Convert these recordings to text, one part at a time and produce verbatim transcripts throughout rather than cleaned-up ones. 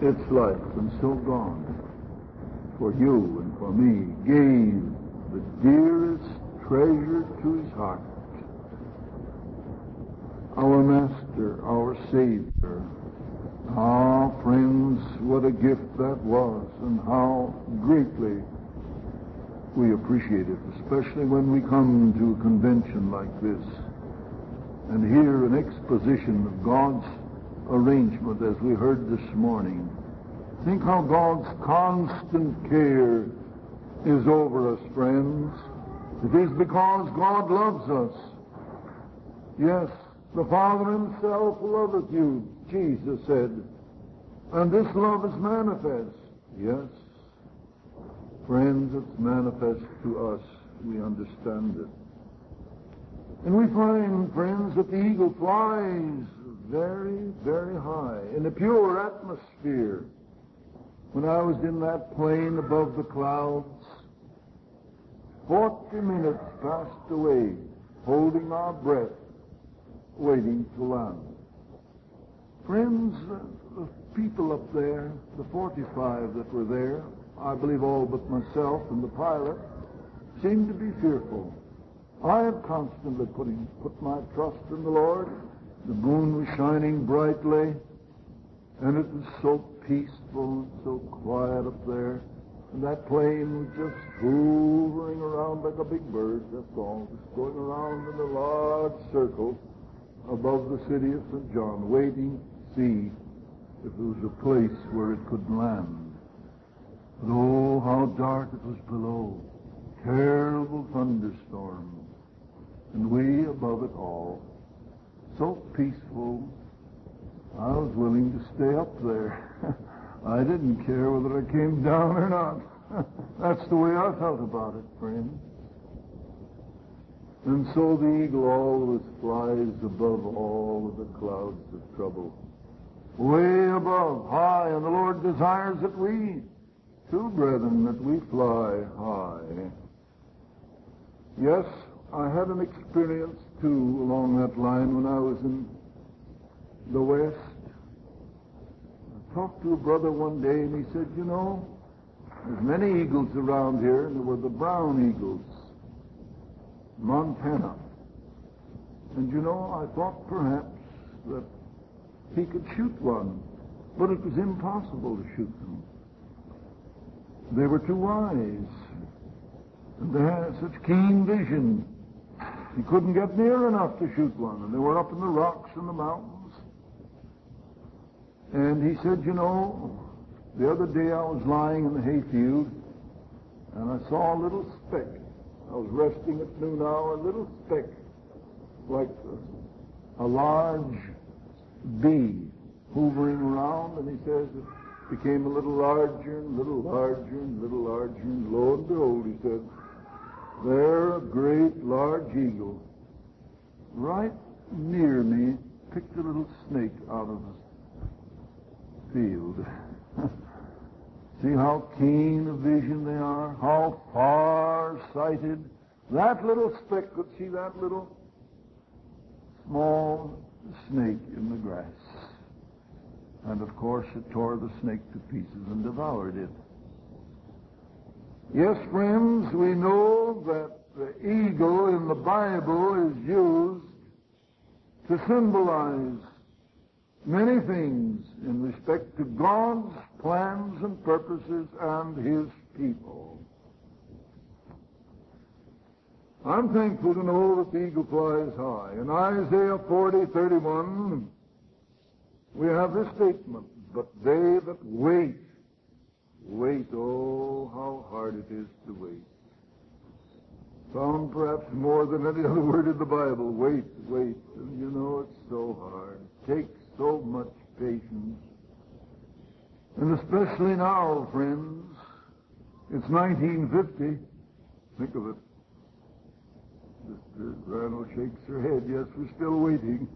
its life and so gone, for you and for me, gave the dearest treasure to his heart. Our Master, our Savior. Ah, friends, what a gift that was, and how greatly we appreciate it, especially when we come to a convention like this and hear an exposition of God's arrangement as we heard this morning. Think how God's constant care is over us, friends. It is because God loves us. Yes, the Father himself loveth you, Jesus said, and this love is manifest. Yes, friends, it's manifest to us. We understand it. And we find, friends, that the eagle flies very, very high in a pure atmosphere. When I was in that plane above the clouds, forty minutes passed away, holding our breath, waiting to land. Friends, the people up there, the forty-five that were there, I believe all but myself and the pilot, seemed to be fearful. I had constantly putting, put my trust in the Lord. The moon was shining brightly, and it was so peaceful and so quiet up there. And that plane was just hovering around like a big bird, that's all, just going around in a large circle above the city of Saint John, waiting to see if there was a place where it could land. But oh, how dark it was below. Terrible thunderstorms. And we above it all. So peaceful. I was willing to stay up there. I didn't care whether I came down or not. That's the way I felt about it, friends. And so the eagle always flies above all of the clouds of trouble. Way above, high, and the Lord desires that we, too, brethren, that we fly high. Yes, I had an experience, too, along that line when I was in the West. I talked to a brother one day, and he said, you know, there's many eagles around here, and there were the brown eagles, Montana. And you know, I thought perhaps that he could shoot one, but it was impossible to shoot them. They were too wise, and they had such keen vision. He couldn't get near enough to shoot one, and they were up in the rocks and the mountains. And he said, you know, the other day I was lying in the hayfield, and I saw a little speck. I was resting at noon hour, a little speck, like a, a large bee hovering around, and he says it became a little larger and a little larger and a little larger, and lo and behold, he said, there a great large eagle right near me picked a little snake out of the field. See how keen of vision they are, how far-sighted. That little speck could see that little small snake in the grass. And of course it tore the snake to pieces and devoured it. Yes, friends, we know that the eagle in the Bible is used to symbolize many things in respect to God's plans and purposes and his people. I'm thankful to know that the eagle flies high. In Isaiah forty thirty-one, we have this statement, but they that wait, wait, oh, how hard it is to wait. Found perhaps more than any other word in the Bible, wait, wait. And you know, it's so hard. It takes so much patience. And especially now, friends, it's nineteen fifty. Think of it. Sister Randall shakes her head. Yes, we're still waiting.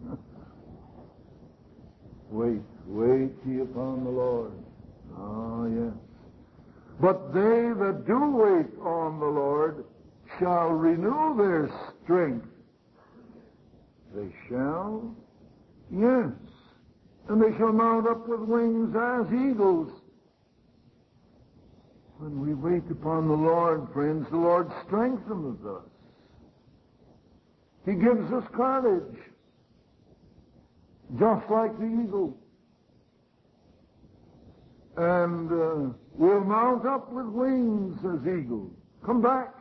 Wait, wait ye upon the Lord. Ah, yes. But they that do wait on the Lord shall renew their strength. They shall, yes. And they shall mount up with wings as eagles. When we wait upon the Lord, friends, the Lord strengthens us. He gives us courage, just like the eagle. And uh, we'll mount up with wings as eagles. Come back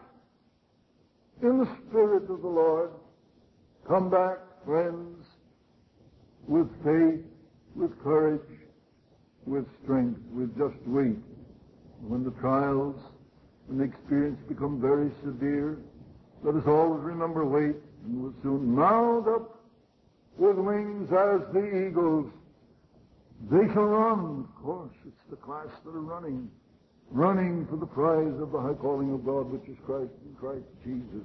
in the Spirit of the Lord. Come back, friends, with faith, with courage, with strength, with just wait. When the trials and the experience become very severe, let us always remember wait, and we'll soon mount up with wings as the eagles. They shall run. Of course, it's the class that are running. Running for the prize of the high calling of God, which is Christ in Christ Jesus.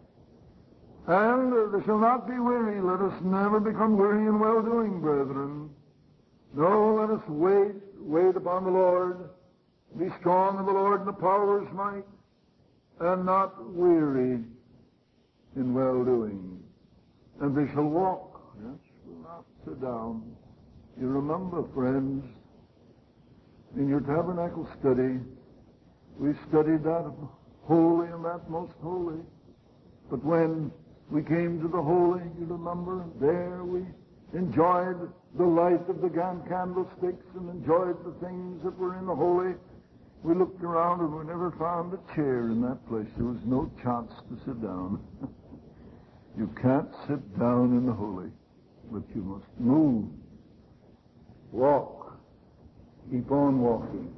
And uh, they shall not be weary. Let us never become weary in well-doing, brethren. No, let us wait, wait upon the Lord. Be strong in the Lord and the power of His might, and not weary in well-doing. And they shall walk. Yes, will not sit down. You remember, friends, in your tabernacle study, we studied that holy and that most holy. But when we came to the holy, you remember, there we enjoyed the light of the candlesticks and enjoyed the things that were in the holy. We looked around and we never found a chair in that place. There was no chance to sit down. You can't sit down in the holy, but you must move, walk, keep on walking.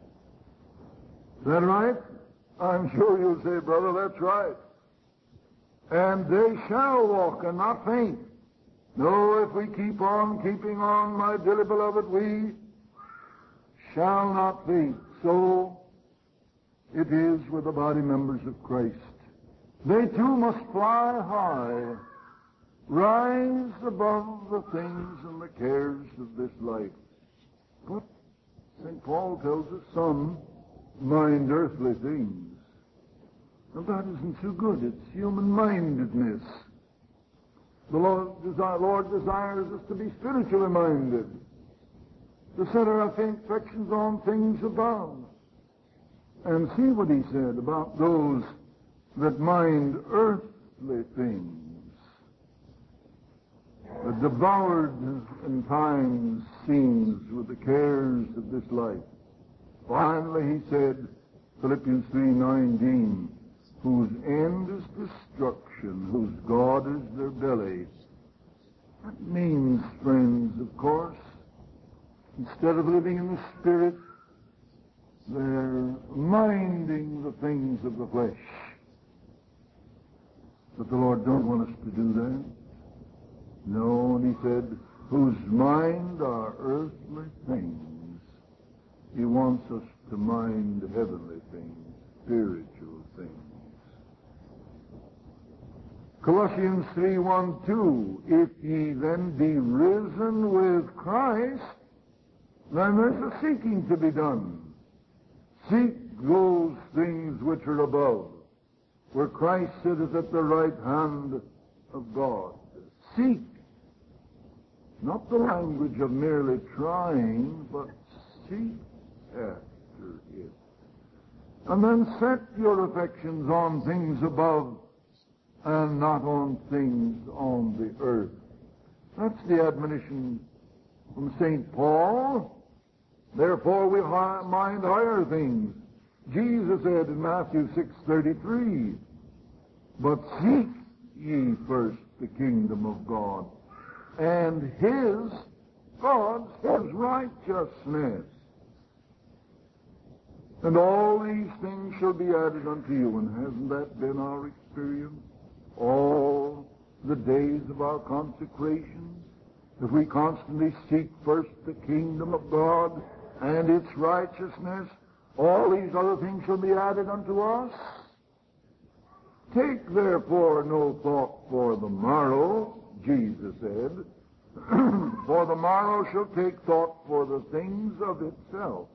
Is that right? I'm sure you'll say, brother, that's right. And they shall walk and not faint. No, if we keep on keeping on, my dearly beloved, we shall not faint. So it is with the body members of Christ. They too must fly high, rise above the things and the cares of this life. But Saint Paul tells us some mind earthly things. And that isn't too good. It's human-mindedness. The Lord, desi- Lord desires us to be spiritually minded, to set our affections on things above. And see what he said about those that mind earthly things, that devoured in times seems with the cares of this life. Finally, he said, Philippians three nineteen, whose end is destruction, whose God is their belly. That means, friends, of course, instead of living in the Spirit, they're minding the things of the flesh. But the Lord don't want us to do that. No, and he said, whose mind are earthly things. He wants us to mind heavenly things, spiritual things. Colossians three one two, if ye then be risen with Christ, then there's a seeking to be done. Seek those things which are above, where Christ sitteth at the right hand of God. Seek. Not the language of merely trying, but seek after it. And then set your affections on things above and not on things on the earth. That's the admonition from Saint Paul. Therefore we mind higher things. Jesus said in Matthew six thirty-three, but seek ye first the kingdom of God and His, God's, His righteousness. And all these things shall be added unto you. And hasn't that been our experience? All the days of our consecration, if we constantly seek first the kingdom of God and its righteousness, all these other things shall be added unto us. Take therefore no thought for the morrow, Jesus said, for the morrow shall take thought for the things of itself.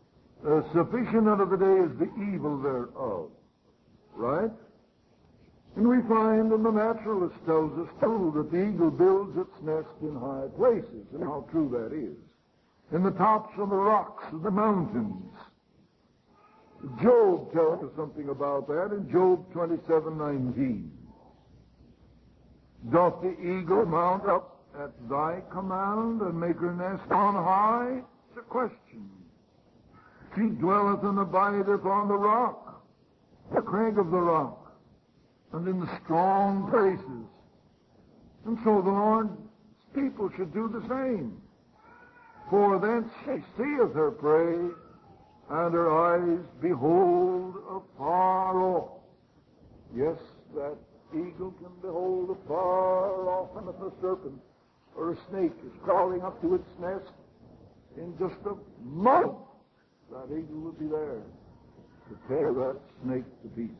Uh, sufficient unto the day is the evil thereof. Right? And we find, and the naturalist tells us too, that the eagle builds its nest in high places, and how true that is. In the tops of the rocks of the mountains. Job tells us something about that in Job twenty-seven nineteen. Doth the eagle mount up at thy command and make her nest on high? It's a question. She dwelleth and abideth on the rock, the crag of the rock, and in the strong places. And so the Lord's people should do the same. For thence she seeth her prey, and her eyes behold afar off. Yes, that eagle can behold afar off, and if a serpent or a snake is crawling up to its nest, in just a month, that eagle will be there to tear that snake to pieces.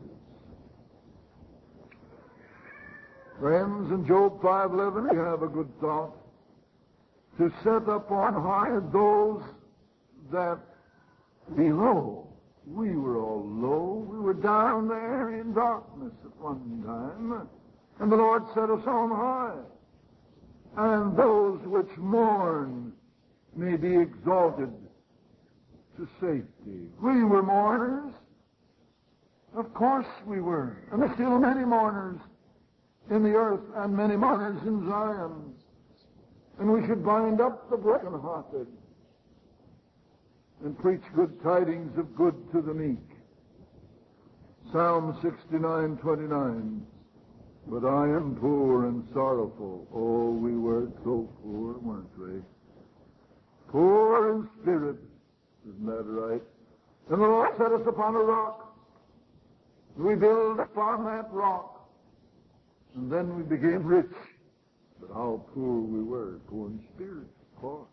Friends, in Job five eleven, we have a good thought. To set up on high those that below. We were all low. We were down there in darkness at one time. And the Lord set us on high. And those which mourn may be exalted to safety. We were mourners. Of course we were. And there are still many mourners in the earth and many mourners in Zion. And we should bind up the brokenhearted and preach good tidings of good to the meek. Psalm sixty-nine twenty-nine. But I am poor and sorrowful. Oh, we were so poor, weren't we? Poor in spirit. Isn't that right? And the Lord set us upon a rock. We build upon that rock. And then we became rich. But how poor we were, poor in spirit, of course.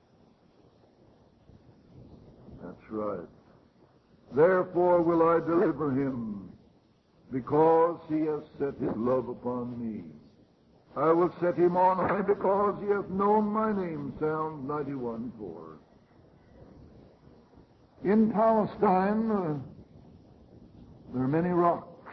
That's right. Therefore will I deliver him, because he has set his love upon me. I will set him on high, because he hath known my name. Psalm ninety-one four. In Palestine, uh, there are many rocks.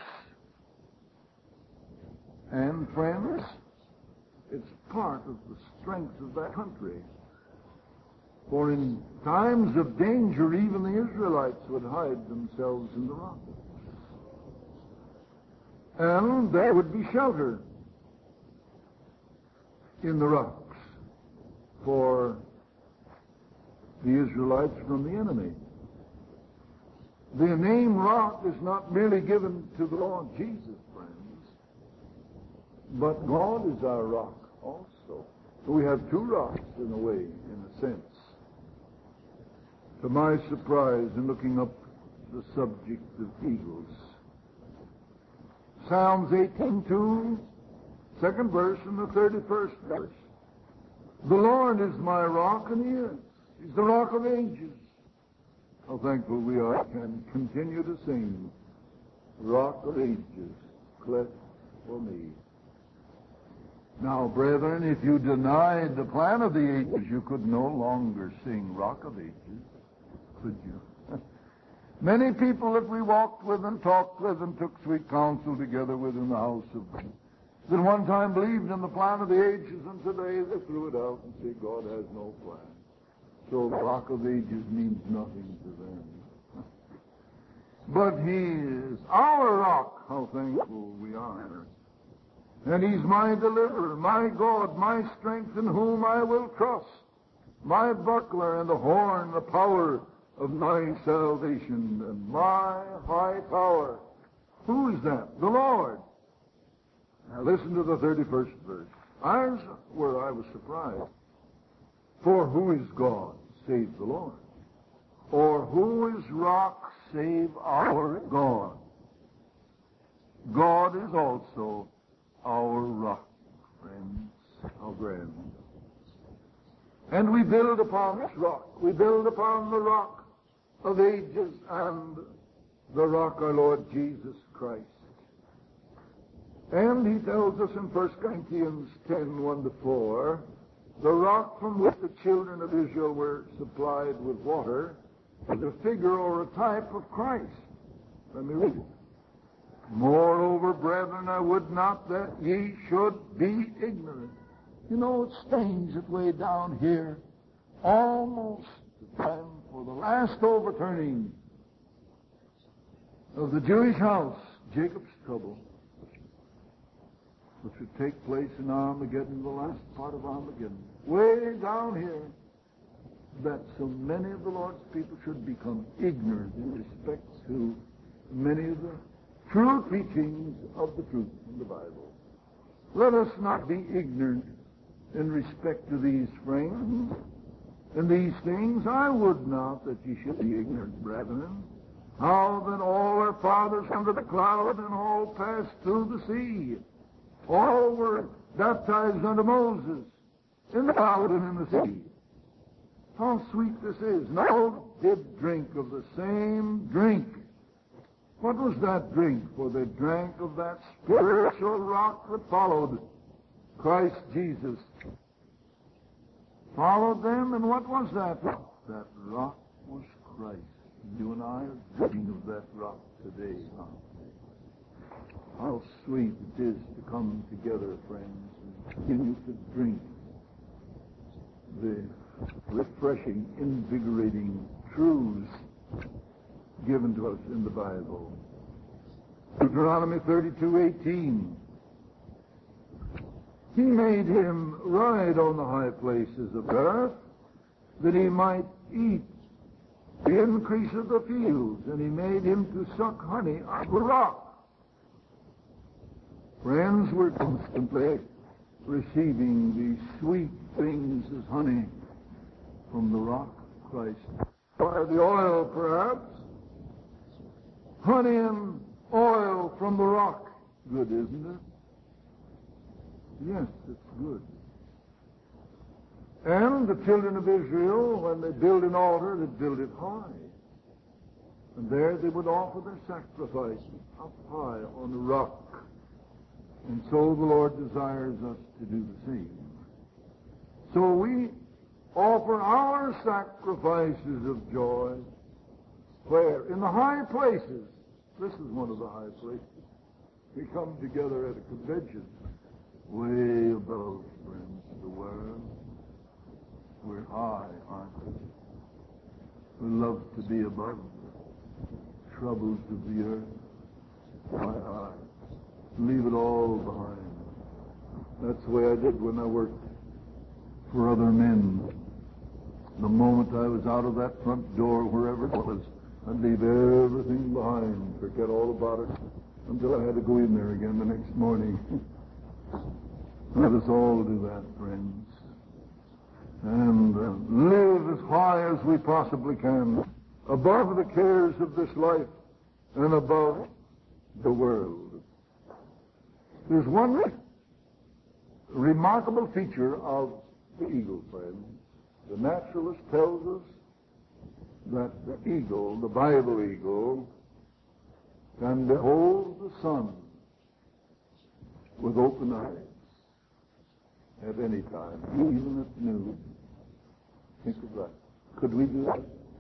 And friends, it's part of the strength of that country. For in times of danger, even the Israelites would hide themselves in the rocks. And there would be shelter in the rocks for the Israelites from the enemy. The name rock is not merely given to the Lord Jesus, friends, but God is our rock also. We have two rocks in a way, in a sense. To my surprise in looking up the subject of eagles, Psalms eighteen two, second verse and the thirty-first verse. The Lord is my rock, and he is. He's the rock of ages. How thankful we are can continue to sing, Rock of Ages, cleft for me. Now, brethren, if you denied the plan of the ages, you could no longer sing Rock of Ages, could you? Many people that we walked with and talked with and took sweet counsel together with in the house of God, that one time believed in the plan of the ages, and today they threw it out and say God has no plan. So the Rock of Ages means nothing to them. But he is our rock. How thankful we are. And he's my deliverer, my God, my strength, in whom I will trust, my buckler and the horn, the power of my salvation, and my high power. Who is that? The Lord. Now listen to the thirty-first verse. Ours, where I was surprised. For who is God, save the Lord? Or who is rock, save our God? God is also our rock, friends. How grand. And we build upon this rock. We build upon the rock of ages and the rock, our Lord Jesus Christ. And he tells us in First Corinthians ten, one to four, the rock from which the children of Israel were supplied with water is a figure or a type of Christ. Let me read it. Moreover, brethren, I would not that ye should be ignorant. You know, it stains it way down here. Almost the time for the last overturning of the Jewish house, Jacob's trouble, which would take place in Armageddon, the last part of Armageddon. Way down here, that so many of the Lord's people should become ignorant in respect to many of the true teachings of the truth in the Bible. Let us not be ignorant in respect to these friends and these things. I would not that ye should be ignorant, brethren, how that all our fathers under the cloud and all passed through the sea. All were baptized unto Moses in the cloud and in the sea. How sweet this is. And all did drink of the same drink. What was that drink? For they drank of that spiritual rock that followed Christ Jesus. Followed them, and what was that rock? That rock was Christ. You and I are drinking of that rock today. Huh? How sweet it is to come together, friends, and continue to drink the refreshing, invigorating truths given to us in the Bible. Deuteronomy thirty-two eighteen. He made him ride on the high places of earth, that he might eat the increase of the fields, and he made him to suck honey out of the rock. Friends, we're constantly receiving these sweet things as honey from the rock, Christ. Or the oil, perhaps. Honey and oil from the rock. Good, isn't it? Yes, it's good. And the children of Israel, when they build an altar, they build it high. And there they would offer their sacrifices up high on the rock. And so the Lord desires us to do the same. So we offer our sacrifices of joy. Where? In the high places. This is one of the high places. We come together at a convention. Way above, friends, the world. We're high, aren't we? We love to be above the troubles of the earth. Why high? Leave it all behind. That's the way I did when I worked for other men. The moment I was out of that front door, wherever it was, I'd leave everything behind, forget all about it, until I had to go in there again the next morning. Let us all do that, friends. And uh, live as high as we possibly can, above the cares of this life and above the world. There's one remarkable feature of the eagle, friends. The naturalist tells us that the eagle, the Bible eagle, can behold the sun with open eyes at any time, even at noon. Think of that. Could we do that?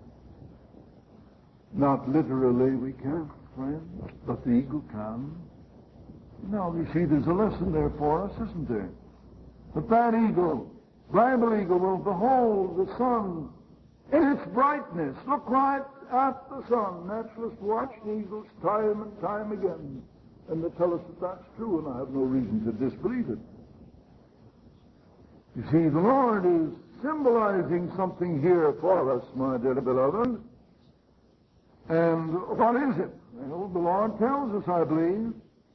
Not literally, we can't, friends, but the eagle can. Now, you see, there's a lesson there for us, isn't there? That that eagle, Bible eagle, will behold the sun in its brightness. Look right at the sun. Naturalists watch the eagles time and time again, and they tell us that that's true, and I have no reason to disbelieve it. You see, the Lord is symbolizing something here for us, my dear beloved. And what is it? Well, the Lord tells us, I believe.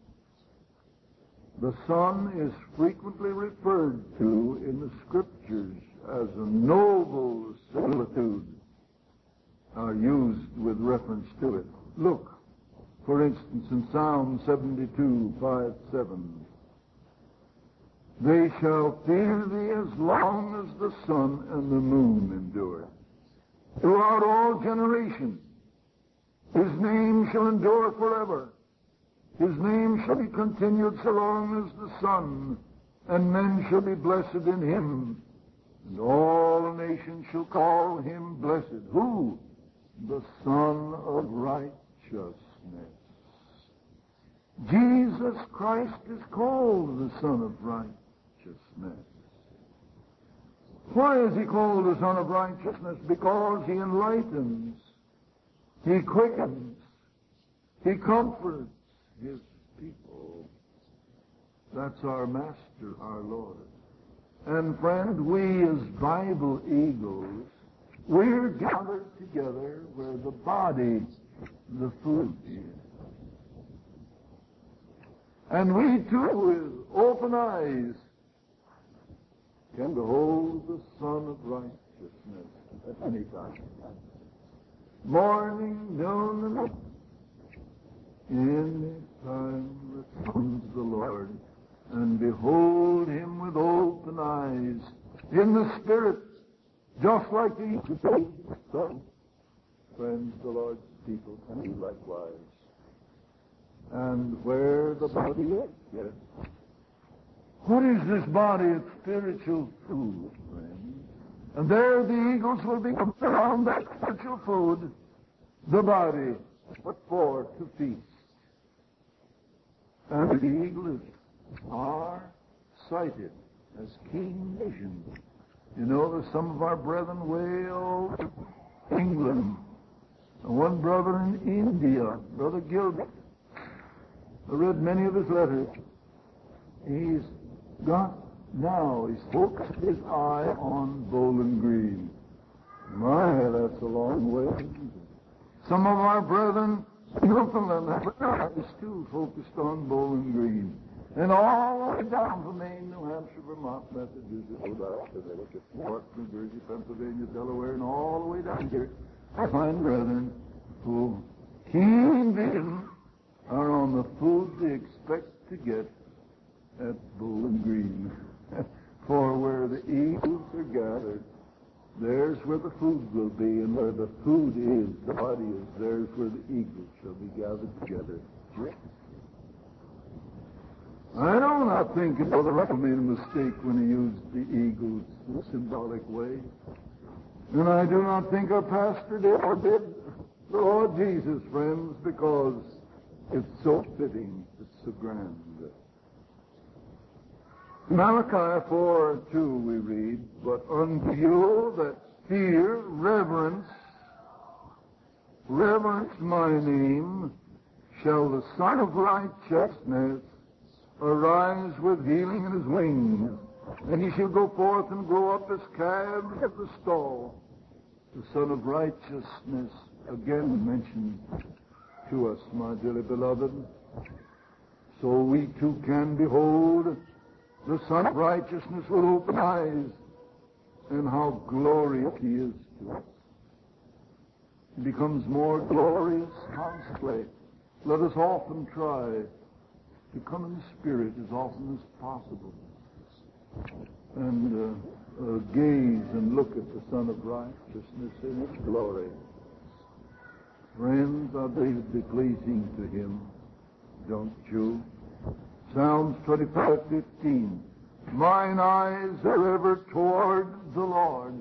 The sun is frequently referred to in the Scriptures as a noble similitude, are used with reference to it. Look, for instance, in Psalm seventy-two, five, seven. They shall fear thee as long as the sun and the moon endure. Throughout all generations, his name shall endure forever. His name shall be continued so long as the sun, and men shall be blessed in him. And all nations shall call him blessed. Who? The Son of Righteousness. Jesus Christ is called the Son of Righteousness. Why is he called the Son of Righteousness? Because he enlightens, he quickens, he comforts his people. That's our Master, our Lord. And friend, we as Bible eagles, we're gathered together where the body, the food is. And we too, with open eyes, can behold the Son of Righteousness at any time. Morning, noon, and night. Any time comes the Lord, and behold him with open eyes, in the Spirit, just like the Son. Friends, the Lord's people can do likewise. And where the body is, yes. What is this body? It's spiritual food, friends. And there the eagles will be around that spiritual food, the body. What for? To feast. And the eagle is far-sighted, has keen vision. You know, there's some of our brethren way over England, and one brother in India, Brother Gilbert. I read many of his letters. He's got now, he's focused his eye on Bowling Green. My, that's a long way. Some of our brethren in Newfoundland have too focused on Bowling Green. And all the way down from Maine, New Hampshire, Vermont, Massachusetts, Connecticut, New York, New Jersey, Pennsylvania, Delaware, and all the way down here, I find brethren who keen vision are on the food they expect to get at Bowling Green. For where the eagles are gathered, there's where the food will be, and where the food is, the body is, there's where the eagles shall be gathered together. I do not think Brother Russell made a mistake when he used the eagles in a symbolic way. And I do not think our pastor did or did the Lord Jesus, friends, because it's so fitting, it's so grand. Malachi four two we read, but unto you that fear, reverence, reverence my name, shall the Son of Righteousness arise with healing in his wings, and he shall go forth and grow up as calves of the stall. The Son of Righteousness, again mentioned to us, my dearly beloved, so we too can behold the Son of Righteousness with open eyes, and how glorious he is to us. He becomes more glorious constantly. Let us often try to come in the Spirit as often as possible and uh, uh, gaze and look at the Son of Righteousness in his glory. Friends, I believe it be pleasing to him, don't you? Psalms twenty-five fifteen. Mine eyes are ever toward the Lord.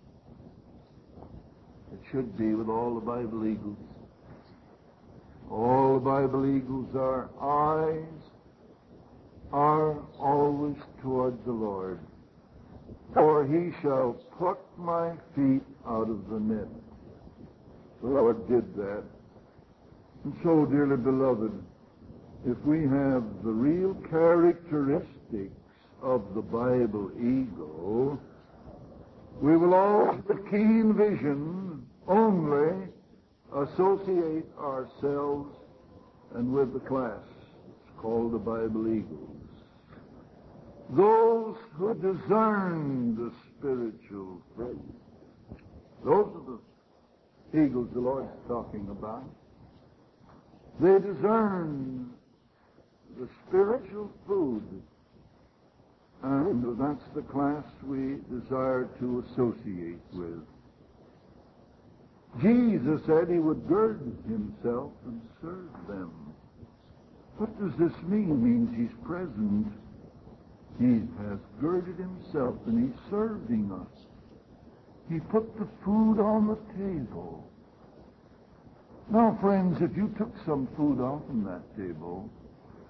It should be with all the Bible eagles. All the Bible eagles, our eyes are always toward the Lord. For he shall put my feet out of the net. The Lord did that. And so, dearly beloved, if we have the real characteristics of the Bible eagle, we will all, with keen vision, only associate ourselves and with the class. It's called the Bible eagles. Those who discern the spiritual faith. Those are the eagles the Lord's talking about. They discern the spiritual food, and that's the class we desire to associate with. Jesus said he would gird himself and serve them. What does this mean? It means he's present. He has girded himself and he's serving us. He put the food on the table. Now, friends, if you took some food off from that table,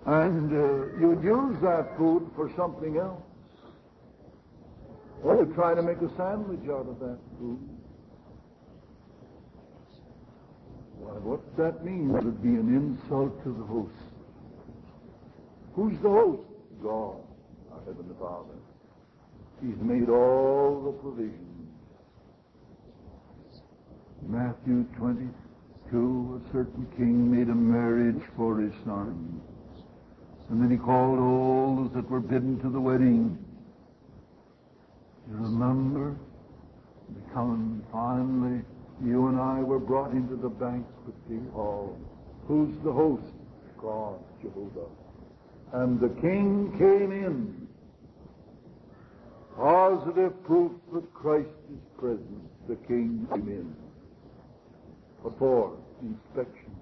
And uh, you'd use that food for something else. Or you'd try to make a sandwich out of that food. Why, what that means would be an insult to the host. Who's the host? God, our Heavenly Father. He's made all the provisions. Matthew twenty-two, a certain king made a marriage for his son. And then he called all those that were bidden to the wedding. You remember? Becoming finally, you and I were brought into the banqueting hall. Who's the host? God, Jehovah. And the king came in. Positive proof that Christ is present. The king came in. What for? Inspection.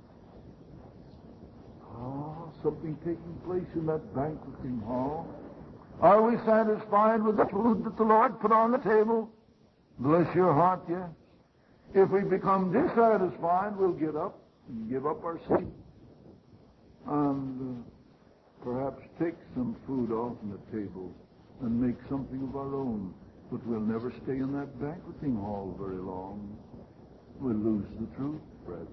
Ah, something taking place in that banqueting hall. Are we satisfied with the food that the Lord put on the table? Bless your heart, yes. If we become dissatisfied, we'll get up and give up our seat. And uh, perhaps take some food off the table and make something of our own. But we'll never stay in that banqueting hall very long. We'll lose the truth, brethren.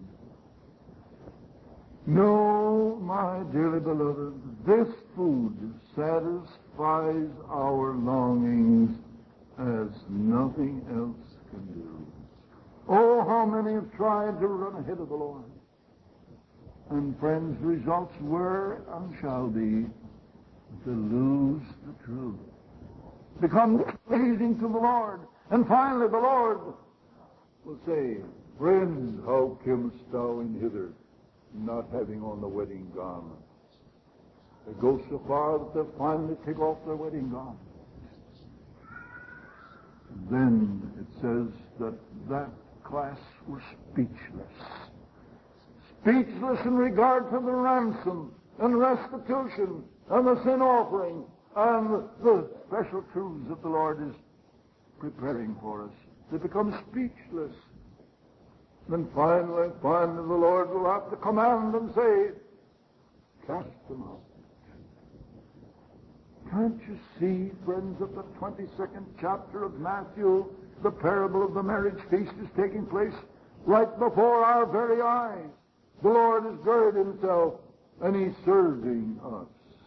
No, my dearly beloved, this food satisfies our longings as nothing else can do. Oh, how many have tried to run ahead of the Lord. And friends, the results were and shall be to lose the truth. Become displeasing to the Lord. And finally the Lord will say, friend, how camest thou in hither, not having on the wedding garment? They go so far that they'll finally take off their wedding garment. Then it says that that class were speechless. Speechless in regard to the ransom and restitution and the sin offering and the special truths that the Lord is preparing for us. They become speechless. Then finally, finally the Lord will have to command and say, cast them out. Can't you see, friends, that the twenty-second chapter of Matthew, the parable of the marriage feast, is taking place right before our very eyes? The Lord has girded himself, and he's serving us.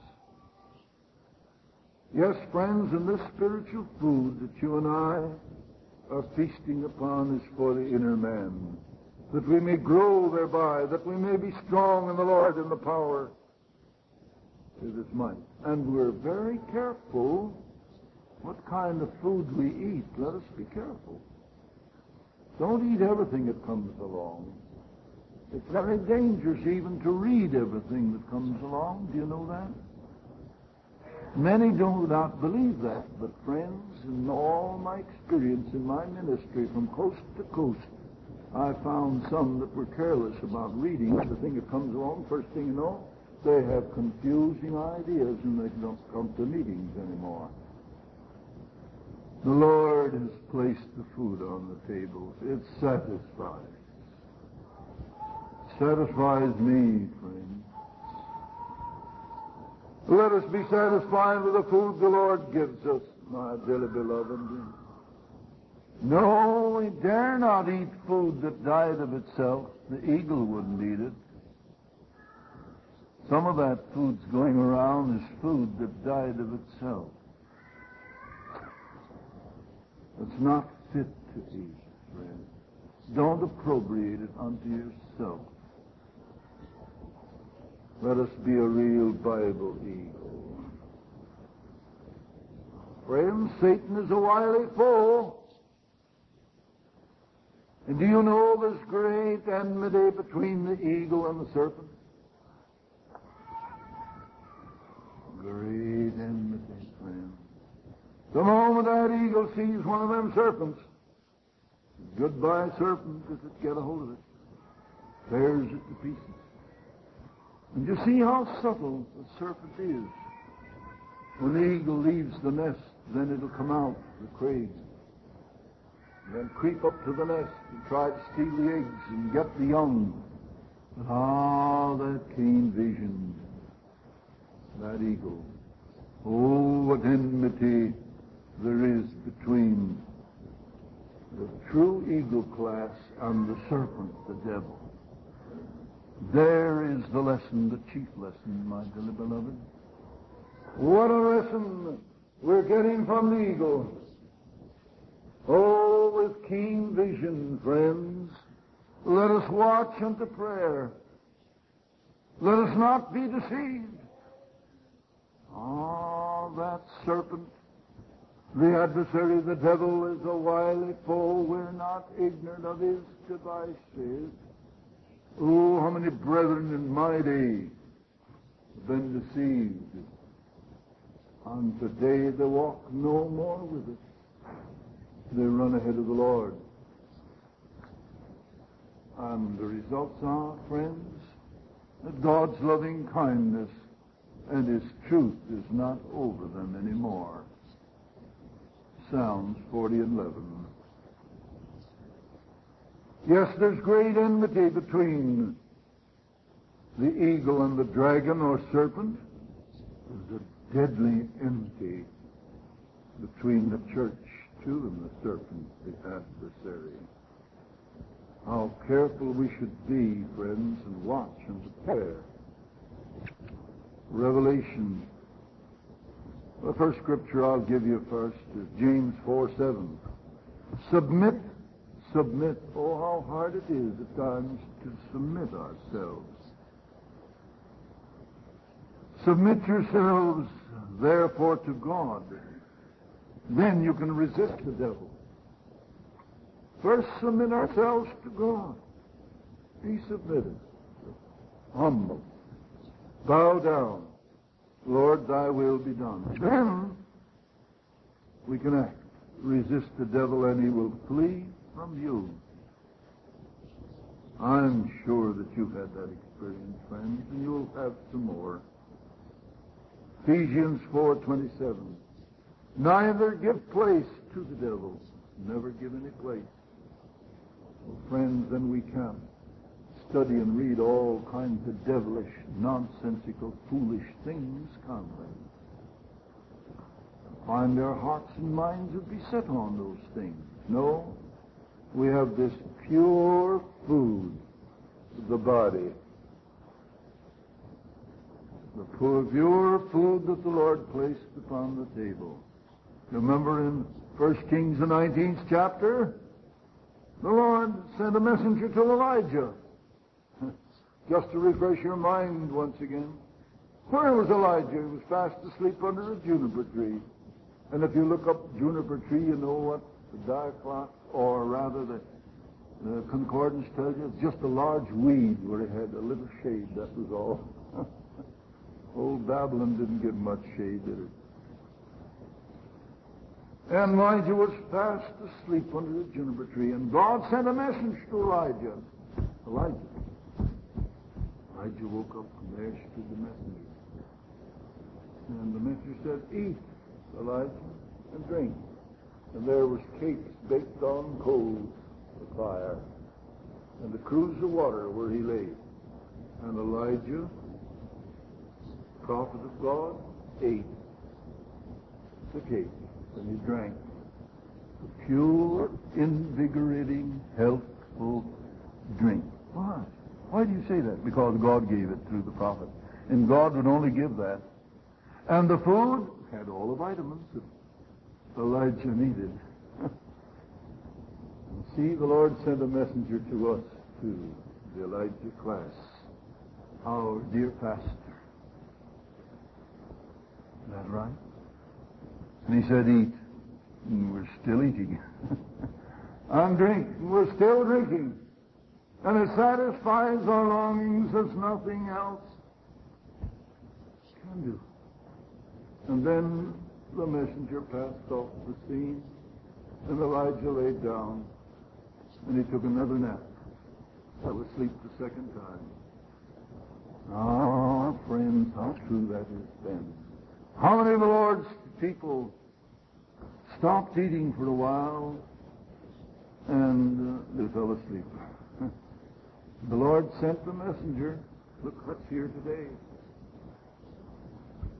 Yes, friends, and this spiritual food that you and I are feasting upon is for the inner man, that we may grow thereby, that we may be strong in the Lord and the power of his might. And we're very careful what kind of food we eat. Let us be careful. Don't eat everything that comes along. It's very dangerous even to read everything that comes along. Do you know that? Many do not believe that, but friends, in all my experience in my ministry from coast to coast, I found some that were careless about reading everything that comes along. First thing you know, they have confusing ideas and they don't come to meetings anymore. The Lord has placed the food on the table. It satisfies. Satisfies me, friends. Let us be satisfied with the food the Lord gives us, my dearly beloved. No, we dare not eat food that died of itself. The eagle wouldn't eat it. Some of that food's going around is food that died of itself. It's not fit to eat, friends. Don't appropriate it unto yourself. Let us be a real Bible eagle. Friends, Satan is a wily foe. And do you know this great enmity between the eagle and the serpent? Great enmity, friends. The moment that eagle sees one of them serpents, goodbye, serpent, does it get a hold of it. Tears it to pieces. And you see how subtle the serpent is. When the eagle leaves the nest, then it'll come out, the crane, and then creep up to the nest and try to steal the eggs and get the young. But ah, that keen vision. that eagle. Oh, what enmity there is between the true eagle class and the serpent, the devil. There is the lesson, the chief lesson, my dearly beloved. What a lesson we're getting from the eagle. Oh, with keen vision, friends, let us watch unto prayer. Let us not be deceived. Ah, that serpent, the adversary, the devil, is a wily foe. We're not ignorant of his devices. Oh, how many brethren in my day have been deceived. And today they walk no more with us. They run ahead of the Lord. And the results are, friends, that God's loving kindness and His truth is not over them anymore. Psalms forty and eleven. Yes, there's great enmity between the eagle and the dragon or serpent. There's a deadly enmity between the church, too, and the serpent, the adversary. How careful we should be, friends, and watch and prepare. Revelation. The first scripture I'll give you first is James four seven. Submit, submit. Oh, how hard it is at times to submit ourselves. Submit yourselves, therefore, to God. Then you can resist the devil. First, submit ourselves to God. Be submitted. Humble. Bow down. Lord, thy will be done. Then we can act. Resist the devil and he will flee from you. I'm sure that you've had that experience, friends, and you'll have some more. Ephesians four twenty-seven. Neither give place to the devil. Never give any place. Well, friends, then we can study and read all kinds of devilish, nonsensical, foolish things, can't we? Find our hearts and minds would be set on those things. No, we have this pure food of the body. The pure food that the Lord placed upon the table. Remember in First Kings, the nineteenth chapter, the Lord sent a messenger to Elijah. Just to refresh your mind once again. Where was Elijah? He was fast asleep under a juniper tree. And if you look up juniper tree, you know what the diaclot, or rather the, the concordance tells you, it's just a large weed where it had a little shade, that was all. Old Babylon didn't get much shade, did it? And Elijah was fast asleep under a juniper tree, and God sent a message to Elijah. Elijah. Elijah woke up, and there stood the messenger. And the messenger said, eat, Elijah, and drink. And there was cakes baked on coals of fire, and a cruse of water where he lay. And Elijah, prophet of God, ate the cake, and he drank the pure, invigorating, healthful drink. Why? Why do you say that? Because God gave it through the prophet. And God would only give that. And the food had all the vitamins that Elijah needed. And see, the Lord sent a messenger to us, to the Elijah class, our dear pastor. Is that right? And he said, eat. And we're still eating. And drink. And we're still drinking. And it satisfies our longings as nothing else can do. And then the messenger passed off the scene, and Elijah laid down, and he took another nap. Fell asleep the second time. Ah, friends, how true that is then. How many of the Lord's people stopped eating for a while, and uh, they fell asleep? The Lord sent the messenger. Look what's here today.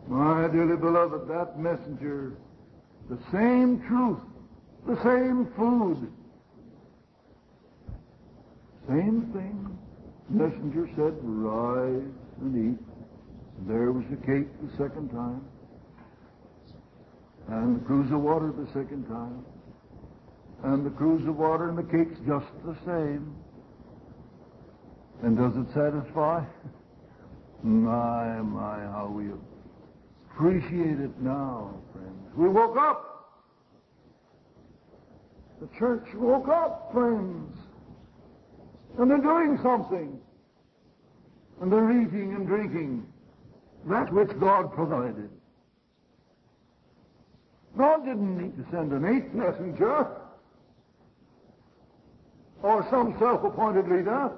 My dearly beloved, that messenger, the same truth, the same food, same thing. Messenger said, rise and eat. And there was the cake the second time, and the cruse of water the second time, and the cruse of water and the cake's just the same. And does it satisfy? My, my, how we appreciate it now, friends. We woke up. The church woke up, friends. And they're doing something. And they're eating and drinking that which God provided. God didn't need to send an eighth messenger or some self-appointed leader.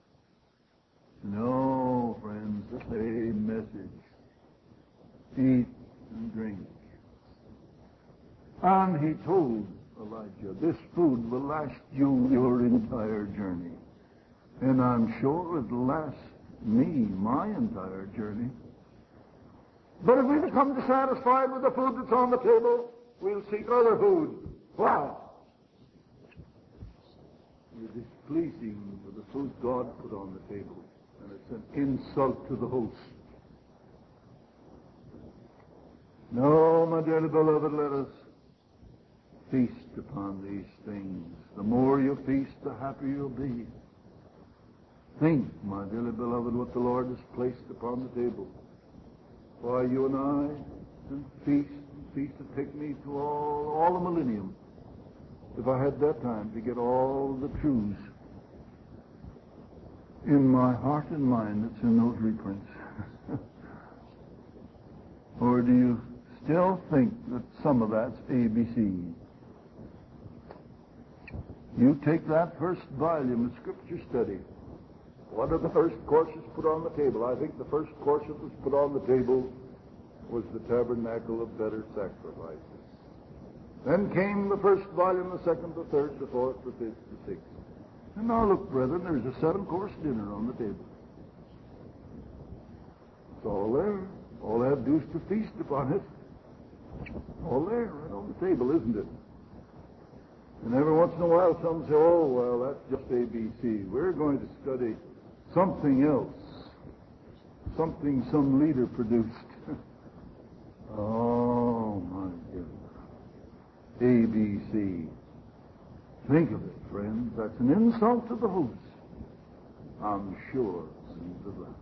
No, friends, the same message. Eat and drink. And he told Elijah, this food will last you your entire journey. And I'm sure it'll last me my entire journey. But if we become dissatisfied with the food that's on the table, we'll seek other food. Why? You're displeasing with the food God put on the table. And it's an insult to the host. No, my dearly beloved, let us feast upon these things. The more you feast, the happier you'll be. Think, my dearly beloved, what the Lord has placed upon the table. Why, you and I can feast and feast and take me to all, all the millennium. If I had that time to get all the truths in my heart and mind that's in those reprints. Or do you still think that some of that's A B C? You take that first volume of Scripture study. What are the first courses put on the table? I think the first course that was put on the table was the tabernacle of better sacrifices. Then came the first volume, the second, the third, the fourth, the fifth, the sixth. And now look, brethren, there's a seven-course dinner on the table. It's all there. All I have to do is to feast upon it. All there, right on the table, isn't it? And every once in a while some say, oh, well, that's just A B C. We're going to study something else. Something some leader produced. Oh, my goodness. A B C. Think of it, friends. That's an insult to the host. I'm sure of that.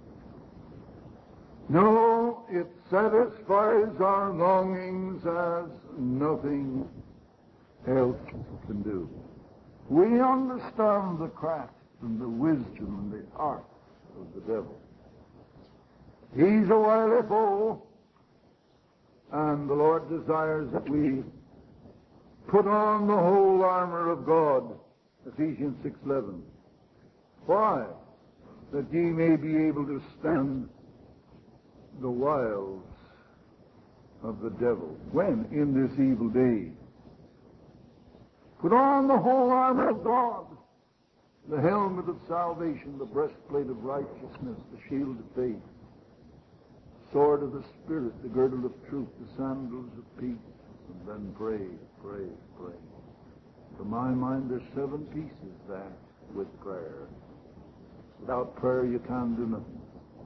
No, it satisfies our longings as nothing else can do. We understand the craft and the wisdom and the art of the devil. He's a wily foe, and the Lord desires that we put on the whole armor of God, Ephesians six eleven. Why? That ye may be able to stand the wiles of the devil. When? In this evil day. Put on the whole armor of God, the helmet of salvation, the breastplate of righteousness, the shield of faith, the sword of the Spirit, the girdle of truth, the sandals of peace, and then pray, pray, pray. To my mind, there's seven pieces that with prayer. Without prayer, you can't do nothing.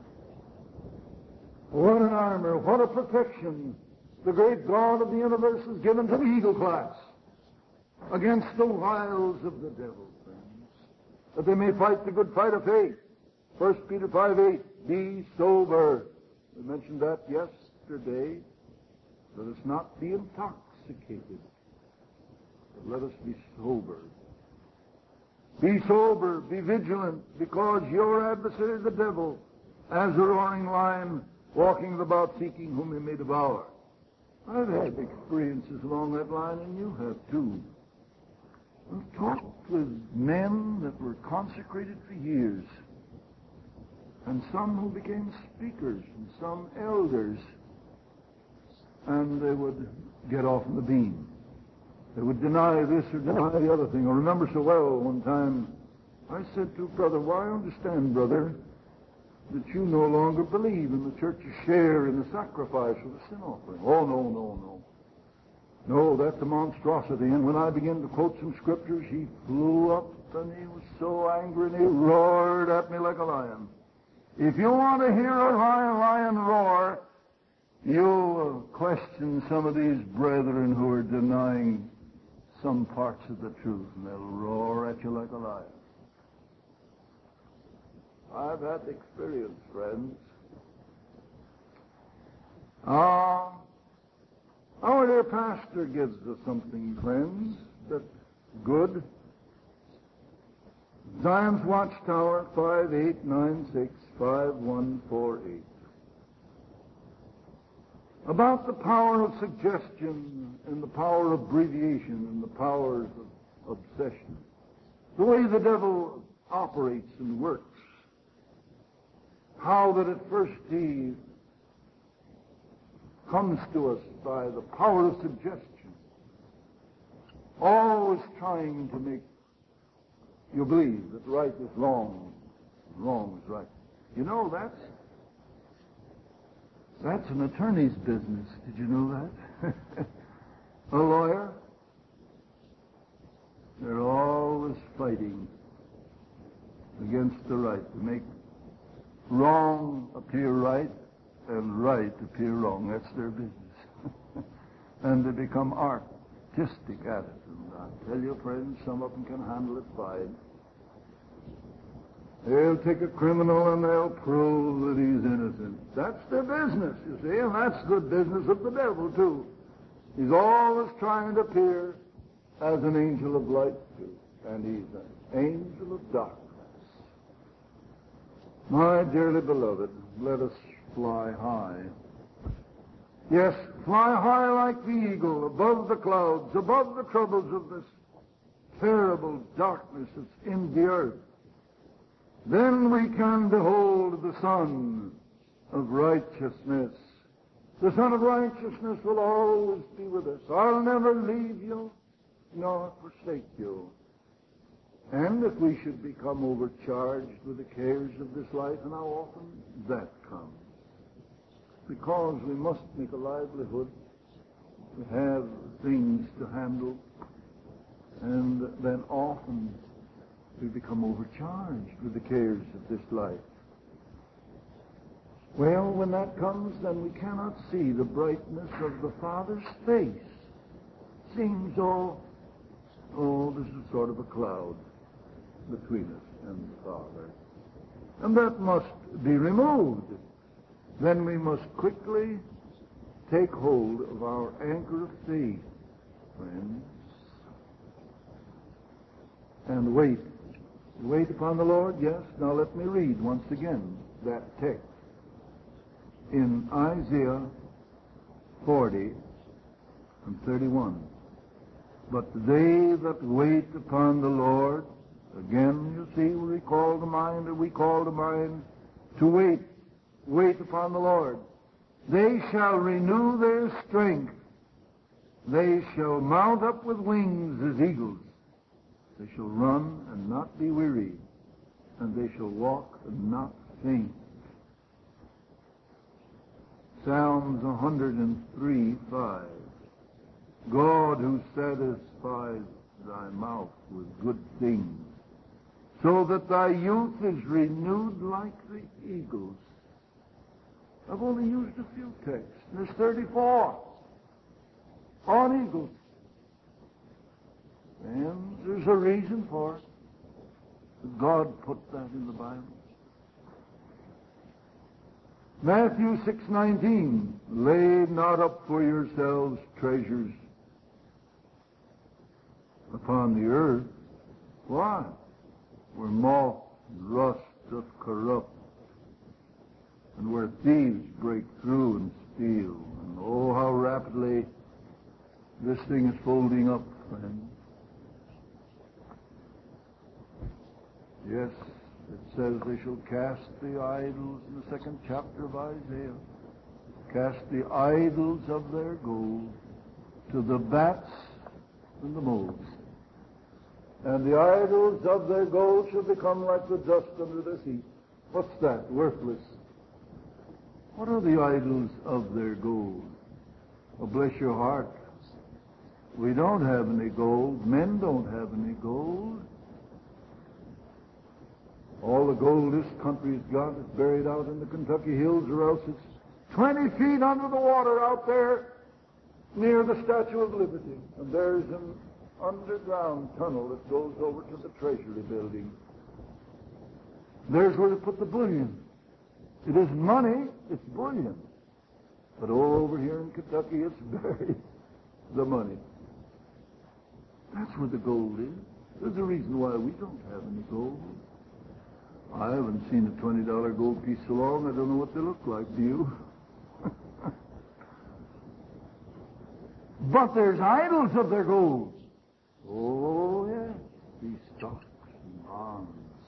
What an armor, what a protection the great God of the universe has given to the eagle class against the wiles of the devil, friends, that they may fight the good fight of faith. First Peter five eight, be sober. We mentioned that yesterday. Let us not be intoxicated, but let us be sober. Be sober, be vigilant, because your adversary, the devil, as a roaring lion, walking about seeking whom he may devour. I've had experiences along that line, and you have too. I've talked with men that were consecrated for years, and some who became speakers, and some elders, and they would get off in the beam. They would deny this or deny the other thing. I remember so well one time I said to a brother, well, I understand, brother, that you no longer believe in the church's share in the sacrifice of the sin offering. Oh, no, no, no. No, that's a monstrosity. And when I began to quote some scriptures, he flew up and he was so angry and he roared at me like a lion. If you want to hear a lion, lion roar, you'll uh, question some of these brethren who are denying some parts of the truth, and they'll roar at you like a lion. I've had the experience, friends. Ah, uh, our dear pastor gives us something, friends, that's good. Zion's Watchtower, five eight nine six five one four eight. About the power of suggestion and the power of abbreviation and the powers of obsession. The way the devil operates and works. How that at first he comes to us by the power of suggestion. Always trying to make you believe that right is wrong, and wrong is right. You know, that's that's an attorney's business. Did you know that? A lawyer, they're always fighting against the right to make wrong appear right and right appear wrong. That's their business. And they become artistic at it. And I tell you, friends, some of them can handle it fine. They'll take a criminal and they'll prove that he's innocent. That's their business, you see, and that's the business of the devil, too. He's always trying to appear as an angel of light, too, and he's an angel of darkness. My dearly beloved, let us fly high. Yes, fly high like the eagle, above the clouds, above the troubles of this terrible darkness that's in the earth. Then we can behold the Son of righteousness. The Son of righteousness will always be with us. I'll never leave you nor forsake you. And if we should become overcharged with the cares of this life, and how often that comes, because we must make a livelihood, we have things to handle, and then often we become overcharged with the cares of this life. Well, when that comes, then we cannot see the brightness of the Father's face. Seems all, oh, this is sort of a cloud between us and the Father. And that must be removed. Then we must quickly take hold of our anchor of faith, friends, and wait. Wait upon the Lord, yes. Now let me read once again that text in Isaiah forty and thirty-one. But they that wait upon the Lord, again, you see, we call to mind, or we call to mind to wait. Wait upon the Lord. They shall renew their strength. They shall mount up with wings as eagles. They shall run and not be weary, and they shall walk and not faint. Psalms one hundred three, five. God who satisfies thy mouth with good things, so that thy youth is renewed like the eagles. I've only used a few texts. There's thirty-four on eagles. And there's a reason for it. God put that in the Bible. Matthew six nineteen, lay not up for yourselves treasures upon the earth. Why? Where moth and rust doth corrupt, and where thieves break through and steal. And oh, how rapidly this thing is folding up, friends. Yes, it says they shall cast the idols in the second chapter of Isaiah. Cast the idols of their gold to the bats and the moles. And the idols of their gold shall become like the dust under their feet. What's that? Worthless. What are the idols of their gold? Oh, bless your heart. We don't have any gold. Men don't have any gold. All the gold this country's got is buried out in the Kentucky hills, or else it's twenty feet under the water out there near the Statue of Liberty. And there's an underground tunnel that goes over to the Treasury building. There's where they put the bullion. It isn't money, it's bullion. But all over here in Kentucky, it's buried, the money. That's where the gold is. There's a reason why we don't have any gold. I haven't seen a twenty dollar gold piece so long, I don't know what they look like, do you? But there's idols of their gold. Oh, yes. These stocks and bonds.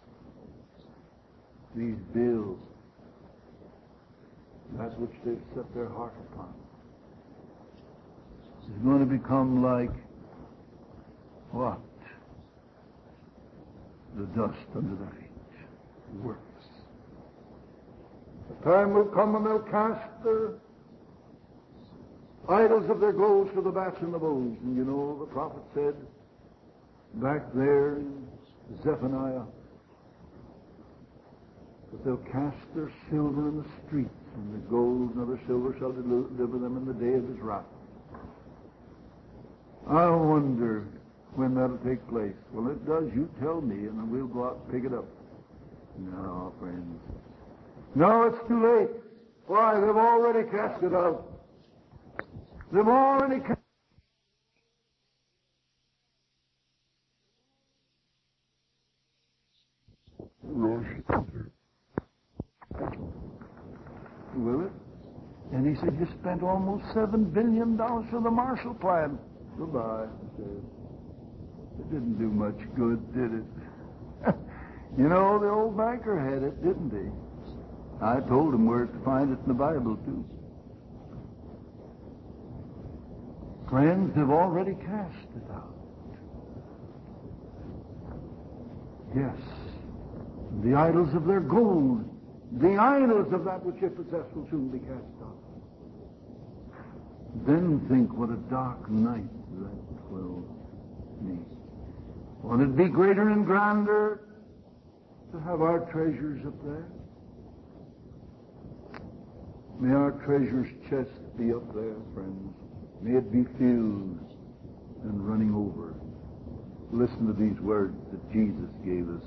These bills. That which they've set their heart upon is going to become like what? The dust under their feet. Worthless. The time will come when they'll cast their idols of their gold to the bats and the bows. And you know, the prophet said back there in Zephaniah that they'll cast their silver in the streets, and the gold and other silver shall deliver them in the day of his wrath. I wonder when that'll take place. Well, it does. You tell me, and we'll go out and pick it up. No, friends. No, it's too late. Why, they've already cast it out. They've already cast Will it? And he said, you spent almost seven billion dollars for the Marshall Plan. Goodbye, he said. It didn't do much good, did it? You know, the old banker had it, didn't he? I told him where to find it in the Bible, too. Friends, they've already cast it out. Yes. The idols of their gold, the idols of that which they possess will soon be cast out. Then think what a dark night that will be. Won't it be greater and grander to have our treasures up there? May our treasures chest be up there, friends. May it be filled and running over. Listen to these words that Jesus gave us.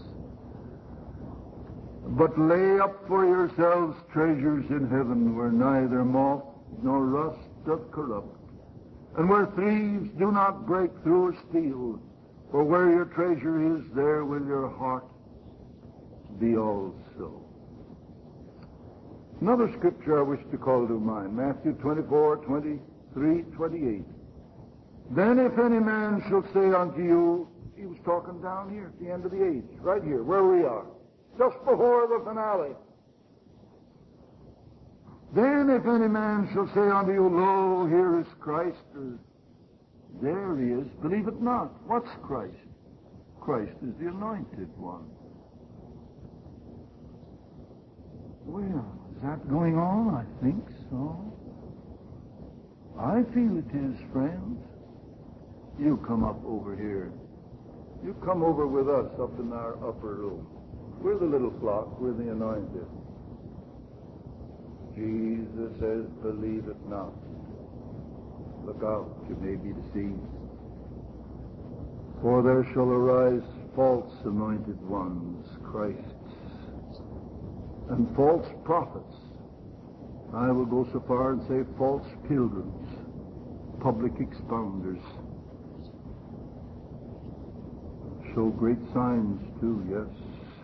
But lay up for yourselves treasures in heaven, where neither moth nor rust doth corrupt, and where thieves do not break through or steal. For where your treasure is, there will your heart be also. Another scripture I wish to call to mind, Matthew twenty-four, twenty-three, twenty-eight. Then if any man shall say unto you, he was talking down here at the end of the age, right here, where we are, just before the finale. Then if any man shall say unto you, lo, here is Christ, or there he is, believe it not. What's Christ? Christ is the anointed one. Well, is that going on? I think so. I feel it is, friends. You come up over here. You come over with us up in our upper room. We're the little flock. We're the anointed. Jesus says, believe it not. Look out, you may be deceived. For there shall arise false anointed ones, Christs, and false prophets. I will go so far and say false pilgrims, public expounders. Show great signs too, yes.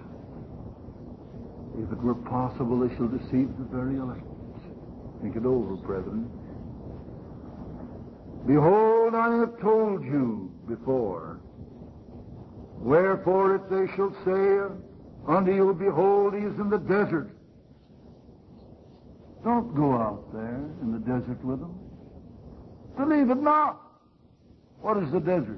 If it were possible, they shall deceive the very elect. Think it over, brethren. Behold, I have told you before. Wherefore, if they shall say unto you, behold, he is in the desert, don't go out there in the desert with them. Believe it not. What is the desert?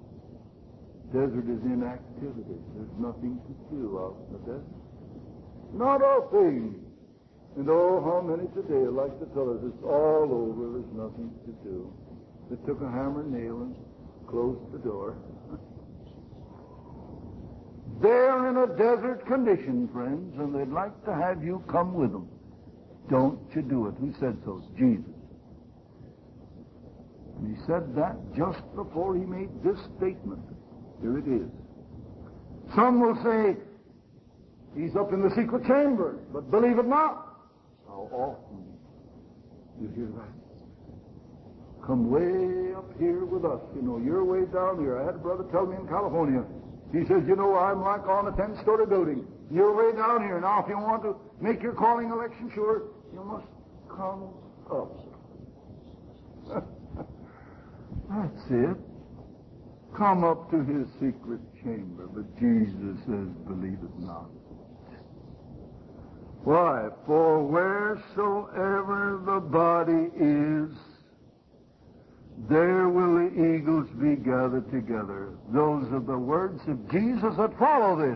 Desert is inactivity. There's nothing to do out in the desert. not our fame. And oh, how many today like to tell us it's all over, there's nothing to do. They took a hammer and nail and closed the door. They're in a desert condition, friends, and they'd like to have you come with them. Don't you do it. Who said so? Jesus. And he said that just before he made this statement. Here it is. Some will say, he's up in the secret chamber, but believe it not. How often you hear that? Come way up here with us. You know, you're way down here. I had a brother tell me in California. He says, you know, I'm like on a ten-story building. You're way down here. Now, if you want to make your calling election sure, you must come up. That's it. Come up to his secret chamber. But Jesus says, believe it not. Why? For wheresoever the body is, there will the eagles be gathered together. Those are the words of Jesus that follow this.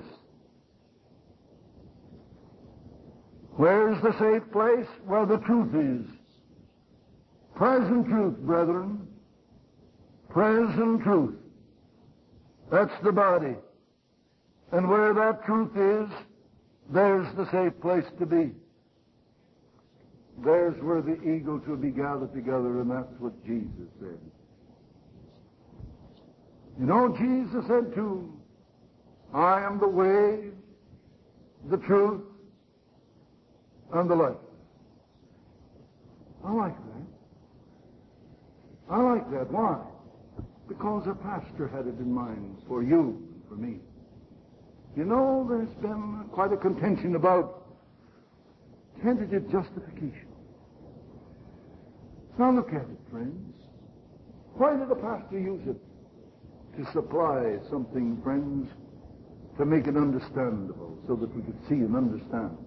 Where's the safe place? Where the truth is. Present truth, brethren. Present truth. That's the body. And where that truth is, there's the safe place to be. There's where the eagles will be gathered together, and that's what Jesus said. You know, Jesus said too, I am the way, the truth, and the life. I like that. I like that. Why? Because a pastor had it in mind for you and for me. You know, there's been quite a contention about tentative justification. Now look at it, friends. Why did the pastor use it? To supply something, friends, to make it understandable, so that we could see and understand.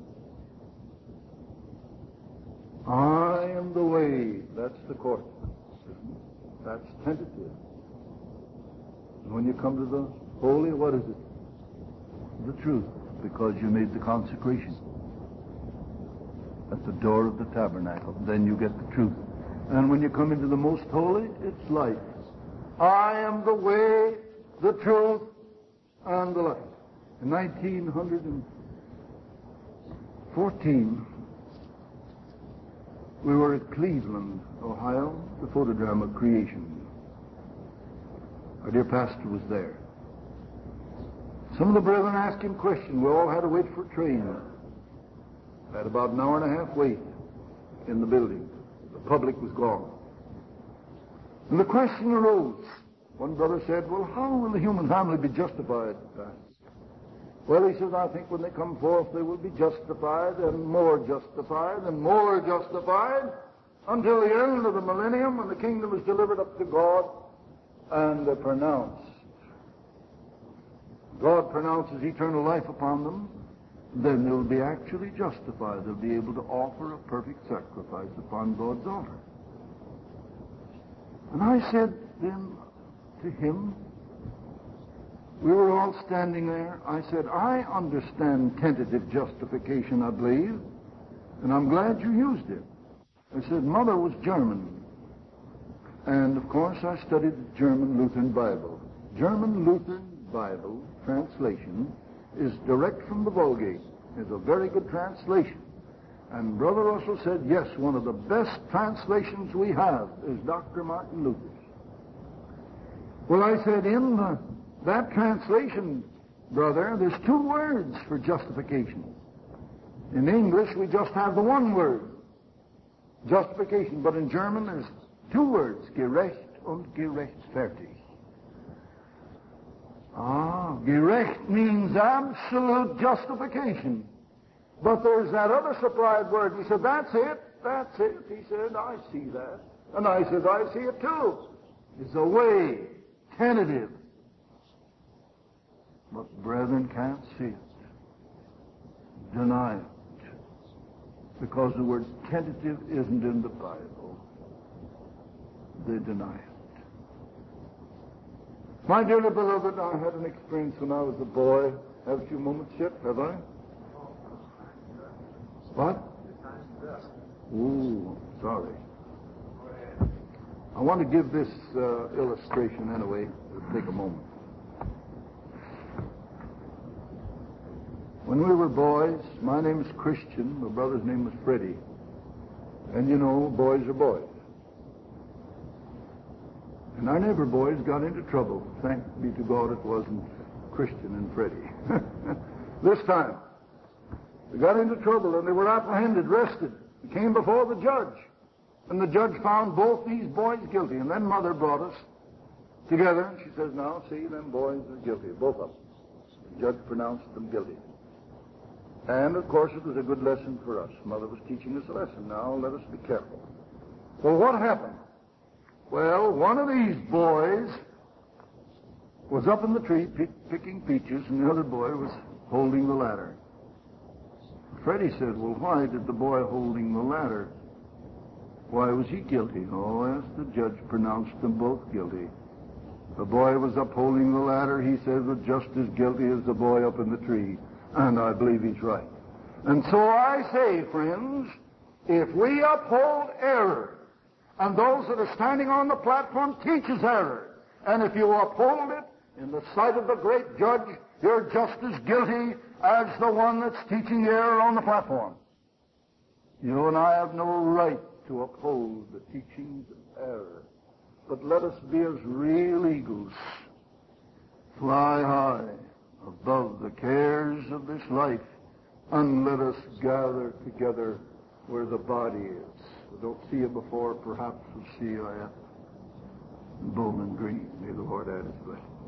I am the way. That's the court. That's tentative. And when you come to the holy, what is it? The truth, because you made the consecration at the door of the tabernacle. Then you get the truth. And when you come into the most holy, it's life. I am the way, the truth, and the life. In nineteen fourteen, we were at Cleveland, Ohio, the photogram of creation. Our dear pastor was there. Some of the brethren asked him questions. We all had to wait for a train. Had about an hour and a half wait in the building. The public was gone. And the question arose. One brother said, well, how will the human family be justified? Well, he says, I think when they come forth, they will be justified and more justified and more justified until the end of the millennium when the kingdom is delivered up to God and they're pronounced. God pronounces eternal life upon them. Then they'll be actually justified. They'll be able to offer a perfect sacrifice upon God's altar. And I said then to him, we were all standing there, I said, I understand tentative justification, I believe, and I'm glad you used it. I said, Mother was German, and of course I studied the German Lutheran Bible. German Lutheran Bible translation is direct from the Vulgate. It's a very good translation. And Brother Russell said, yes, one of the best translations we have is Doctor Martin Luther's. Well, I said, in the, that translation, brother, there's two words for justification. In English, we just have the one word, justification. But in German, there's two words, gerecht und gerechtfertigt. Ah, gerecht means absolute justification. But there's that other supplied word. He said, that's it, that's it. He said, I see that. And I said, I see it too. It's a way, tentative. But brethren can't see it. Deny it. Because the word tentative isn't in the Bible. They deny it. My dearly beloved, I had an experience when I was a boy. Have a few moments yet, have I? What? Ooh, sorry. I want to give this uh, illustration anyway. It'll take a moment. When we were boys, my name is Christian, my brother's name was Freddie. And you know, boys are boys. And our neighbor boys got into trouble. Thank be to God it wasn't Christian and Freddie. This time, they got into trouble and they were apprehended, arrested. They came before the judge. And the judge found both these boys guilty. And then Mother brought us together and she says, now, see, them boys are guilty, both of them. The judge pronounced them guilty. And, of course, it was a good lesson for us. Mother was teaching us a lesson. Now, let us be careful. Well, what happened? Well, one of these boys was up in the tree pick, picking peaches, and the other boy was holding the ladder. Freddie said, well, why did the boy holding the ladder, why was he guilty? Oh, yes, the judge pronounced them both guilty. The boy was up holding the ladder, he said, was just as guilty as the boy up in the tree. And I believe he's right. And so I say, friends, if we uphold error, and those that are standing on the platform teaches error, and if you uphold it in the sight of the great judge, you're just as guilty as the one that's teaching error on the platform. You and I have no right to uphold the teachings of error. But let us be as real eagles, fly high above the cares of this life, and let us gather together where the body is. We don't see it before, perhaps we'll see you at Bowling Green. May the Lord add his blessing.